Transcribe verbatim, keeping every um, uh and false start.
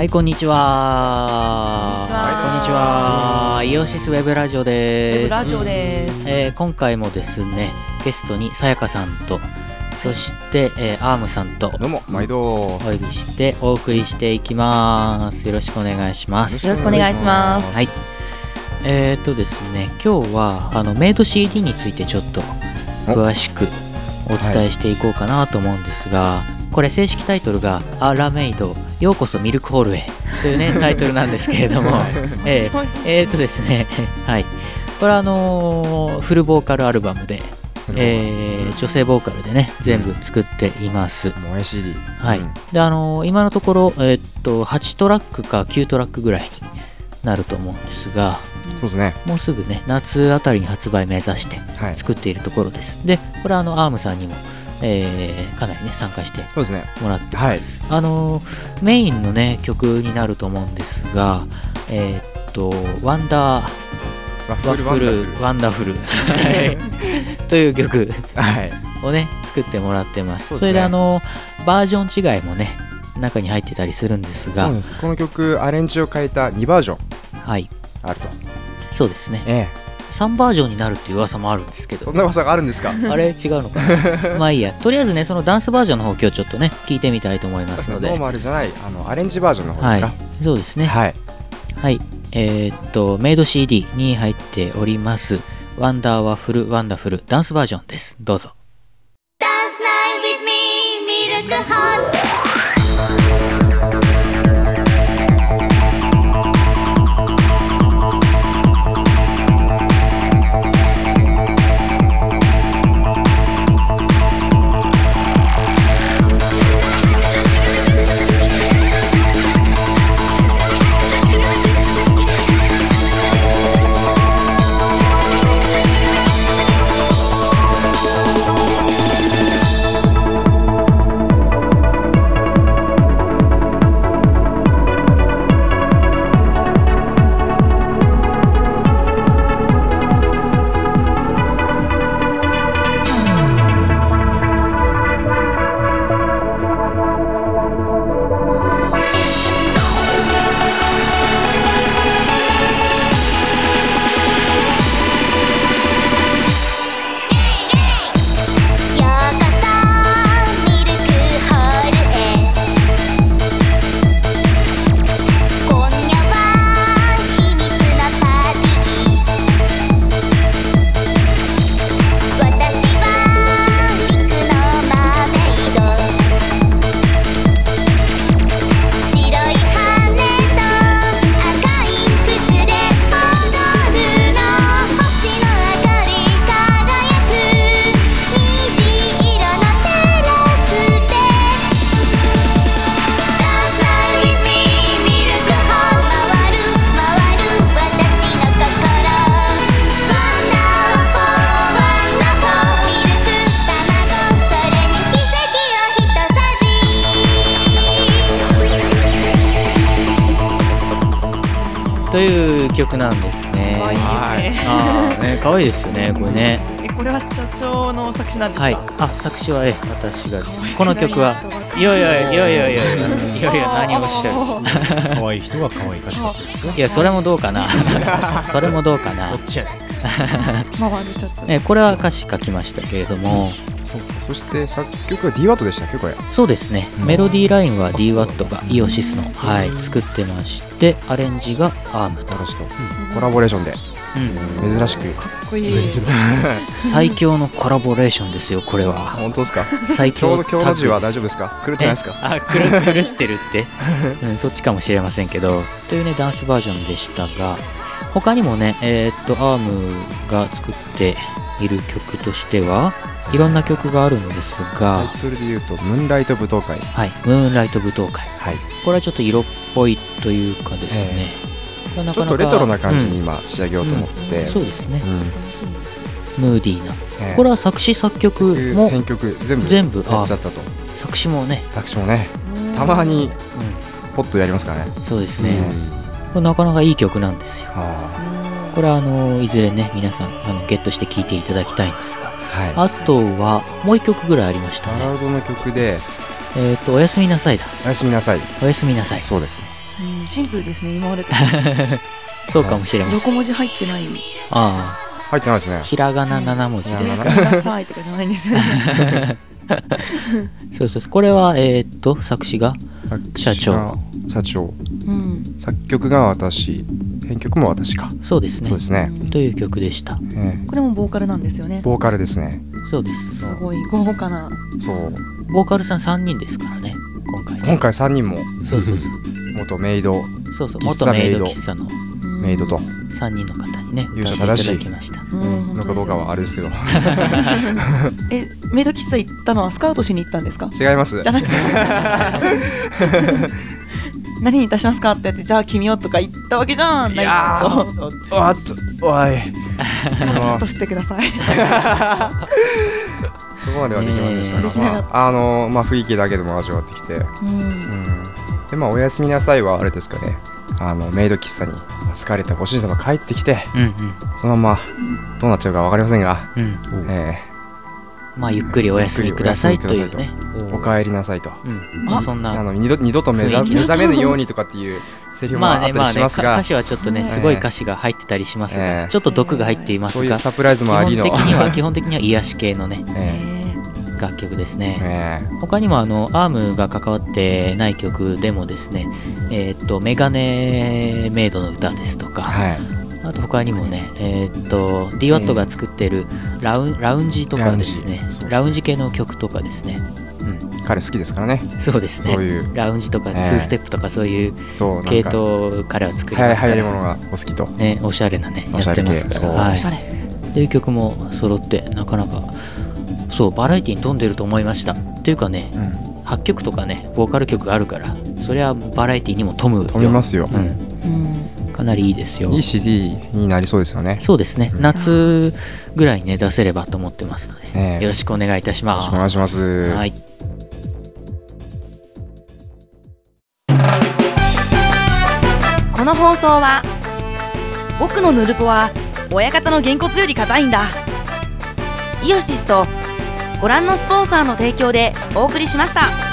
はいこんにちは。 こんにちは。 こんにちは。イオシスウェブラジオです。 ウェブラジオです、 えー、今回もですねゲストにさやかさんとそして、えー、アームさんとどうも毎度お呼びしてお送りしていきます。よろしくお願いします。 よろしくお願いします。 はい。えーとですね今日はあのメイド シーディー についてちょっと詳しくお伝えしていこうかなと思うんですが、はい、これ正式タイトルがアラメイドようこそミルクホールへというねタイトルなんですけれどもえー、えーとですねはいこれはあのー、フルボーカルアルバムで、えー、女性ボーカルでね全部作っています。 もう エーシーディーはい、うん、であのー、今のところ、えー、っとはちトラックかきゅうトラックぐらいになると思うんですが、 そうですね、 もうすぐね夏あたりに発売目指して作っているところです、はい、でこれはあのアームさんにも、えー、かなりね参加してもらってます、はい、あのー、メインのね曲になると思うんですが、えー、っとワンダーワッフルワンダフルという曲をね作ってもらってます。 そ, それであのバージョン違いもね中に入ってたりするんですが、 そうです、この曲アレンジを変えたにバージョンはいあると。 そうですね、 ええ、 さんバージョンになるっていう噂もあるんですけど、 そんな噂があるんですかあれ違うのかなまあいいや、とりあえずねそのダンスバージョンの方今日ちょっとね聞いてみたいと思いますので、 ノーマルじゃないあのアレンジバージョンの方ですか。 はい、そうですね、 はい、 はい、えー、っとメイド シーディー に入っておりますワンダーワッフルワンダフルダンスバージョンです。どうぞ。 Dance night with me ミルクホットという曲なんですね。 可愛いですね。 あね、可愛いですよねこれね。 え、これは社長の作詞なんですか。 はい、あ、作詞はえ私がです。この曲はいやいやいやいやいやいやいやいや何をおっしゃる。 可愛い人が可愛い歌詞ですか。 いやそれもどうかな。それもどうかな。 どっちやね回る社長。 ね、これは歌詞書きましたけれども。 そうか、そして作曲は ディーワット でしたっけこれ。 そうですね、うん、メロディーラインは ディーワット がイオシスの、はい、作ってましてアレンジがアームと、 うん、コラボレーションで、うん、珍しくかっこいい最強のコラボレーションですよこれは。 本当ですか。 最強今日の今日の字は大丈夫ですか。狂ってないですか。 あ、狂, 狂ってるって、うん、そっちかもしれませんけどというねダンスバージョンでしたが、他にもねえー、っとアームが作っている曲としてはいろんな曲があるんですが、 タイトルで言うとムーンライト舞踏会。 はい、ムーンライト舞踏会、はい、これはちょっと色っぽいというかですね、 えー、なかなかちょっとレトロな感じに今仕上げようと思って、 うんうん、そうですね、うん、ムーディーな、 えー、 これは作詞作曲も編曲全部全部やっちゃったと。 作詞もね作詞もねたまに、うん、ポッとやりますからね。 そうですね、うん、これなかなかいい曲なんですよ。これはあのいずれね皆さんあのゲットして聴いていただきたいんですが、はい、あとはもう一曲ぐらいありましたね。 バラードの曲でえっとおやすみなさいだ。 おやすみなさい。 おやすみなさい。 そうですね。 うん、シンプルですね今までとそうかもしれません。 横文字入ってない。 ああ入ってないですね。 ひらがななな文字です。 ごめんなさいとかじゃないんですよねそうそうそう、これはえー、っと作詞が社長社長、 うん、 作曲が私、編曲も私か。 そうですね。 そうですね、 うん、という曲でした、 えー、これもボーカルなんですよね。 ボーカルですね。 そうです。 すごい豪華な。 そうボーカルさんさんにんですからね今回ね。 今回さんにんも。 そうそうそう元メイド、 そうそう元メイド喫茶のメイドとさんにんの方にね優勝正しいいただきました。 のかどうかはあれですけどえメイド喫茶行ったのはスカウトしに行ったんですか？ 違います。 じゃなくて何にいたしますかって言って、じゃあ君をとか言ったわけじゃないと。 あっとおいカットしてくださいそこまではできませんでしたが、ね、まあ、あのまあ雰囲気だけでも味わってきて、うんうん、でまあおやすみなさいはあれですかね、あのメイド喫茶に疲れたご主人様帰ってきて、うんうん、そのままどうなっちゃうか分かりませんが、うん、えー、まあゆっくりお休みくださいというね、 お帰りなさいと、 うん、まあそんなあの二度二度と目覚めぬようにとかっていうセリフもあったりしますが、 まあねまあね、歌詞はちょっとねすごい歌詞が入ってたりしますが、えー、ちょっと毒が入っていますが、 そういうサプライズもありの基本的には基本的には癒し系のね、えー楽曲ですね、えー、他にもあのアームが関わってない曲でもですね、えー、っとメガネメイドの歌ですとか、はい、あと他にもね、えー、っと ディーワット が作ってるラウン、ラウンジとかですね、ラウンジ系の曲とかですね、うん、 彼好きですからね。 そうですね、そういうラウンジとかツーステップとかそういう系統彼は作りますから、 流行り物がお好きと、 ね、おしゃれなねやってますから、はい、おしゃれっていう曲も揃ってなかなかそうバラエティに富んでると思いました。っていうかね、うん、はっきょくとかねボーカル曲があるからそれはバラエティにも富むよ。 富みますよ、 うんうん、かなりいいですよ。 いい シーディー になりそうですよね。 そうですね、うん、夏ぐらいにね出せればと思ってますので、ね、よろしくお願いいたします。 よろしくお願いします。はい、 この放送は僕のヌルポは親方のげんこつより硬いんだイオシスとご覧のスポンサーの提供でお送りしました。